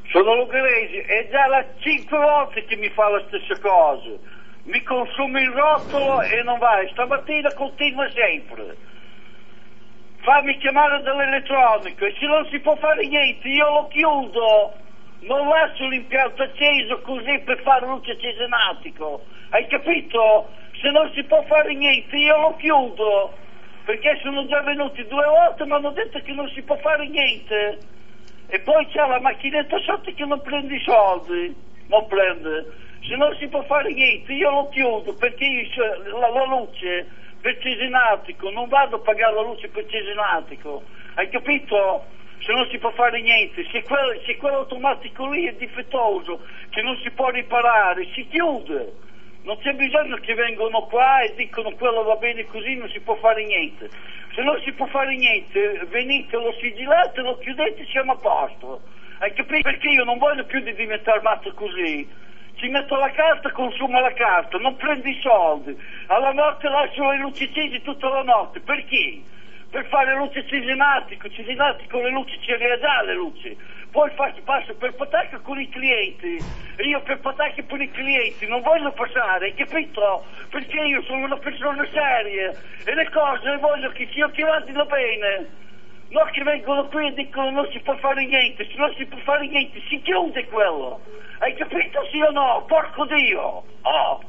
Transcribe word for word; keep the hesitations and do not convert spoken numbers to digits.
Sono l'ungherese, è già la cinque volte che mi fa la stessa cosa. Mi consuma il rotolo e non va. E stamattina continua sempre. Fammi chiamare dall'elettronico e se non si può fare niente io lo chiudo. Non lascio l'impianto acceso così per fare luce cesenatico. Hai capito? Se non si può fare niente io lo chiudo. Perché sono già venuti due volte e mi hanno detto che non si può fare niente. E poi c'è la macchinetta sotto che non prende i soldi. Non prende. Se non si può fare niente io lo chiudo perché io, la, la luce per cesenatico non vado a pagare la luce per cesenatico. Hai capito? Se non si può fare niente, se, quel, se quell'automatico lì è difettoso, che non si può riparare, si chiude. Non c'è bisogno che vengano qua e dicono quello va bene così, non si può fare niente. Se non si può fare niente, venite, lo sigillate, lo chiudete, siamo a posto. Hai capito? Perché io non voglio più di diventare matto così. Ci metto la carta, consuma la carta, non prendi i soldi. Alla notte lascio le luci accese tutta la notte. Perché? Per fare luce cesenatico, cesenatico le luci ce le ha già le luci. Poi faccio, passo per patacca con i clienti. E io per patacca per i clienti non voglio passare, hai capito? Perché io sono una persona seria e le cose voglio che siano tirate da bene. Non che vengono qui e dicono non si può fare niente, se non si può fare niente si chiude quello. Hai capito sì o no? Porco Dio! Oh!